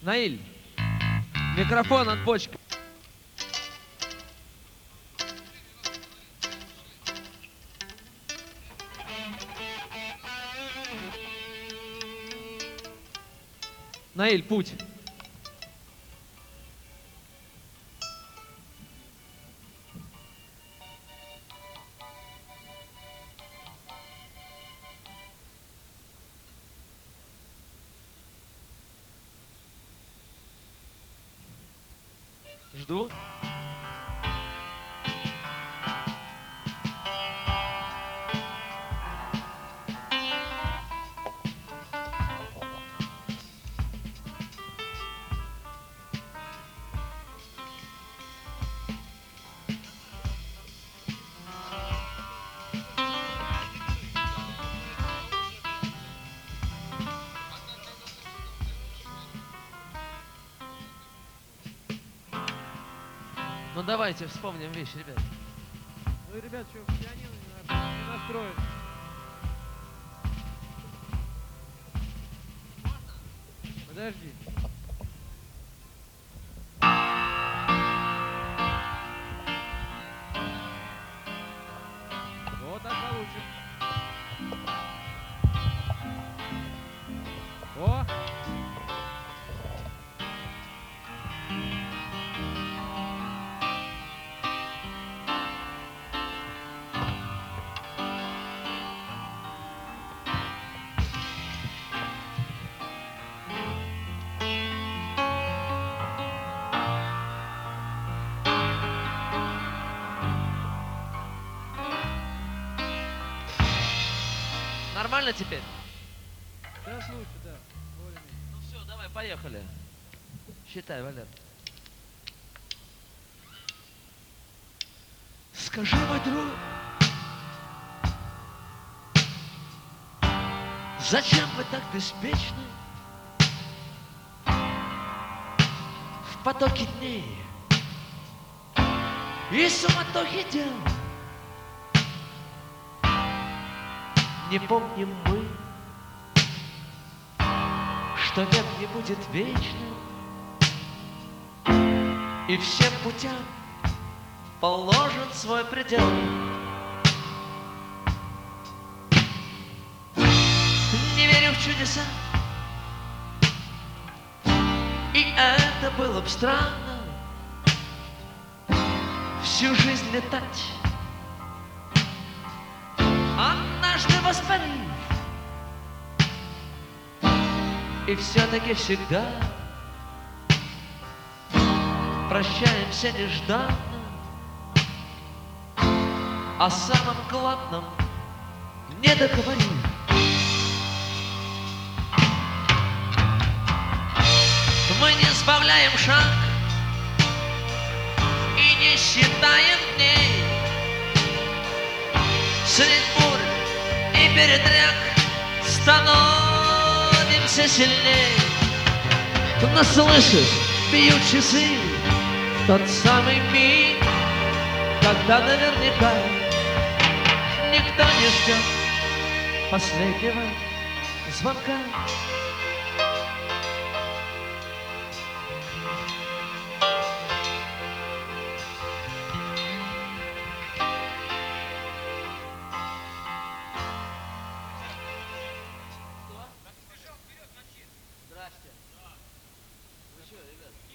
Наиль, микрофон от бочки. Наиль, путь. Жду. Ну давайте вспомним вещи, ребят. Ну, ребят, что, пианино не настроен. Подожди. Вот так получше. О! Нормально теперь? Сейчас лучше, да. Более-менее. Ну все, давай, поехали. Считай, Валер. Скажи, мой друг, зачем вы так беспечны в потоке дней и суматохе дел? Не помним мы, что век не будет вечным, и всем путям положен свой предел. Не верю в чудеса, и это было б странно всю жизнь летать, однажды воспарив, и все-таки всегда прощаемся нежданно, о самом главном не договорив. Мы не сбавляем шаг и не считаем дней. Средь бурь и передряг становимся сильней. Но слышишь, бьют часы в тот самый миг, когда наверняка никто не ждет последнего звонка. Здрасте. Ну что, ребят?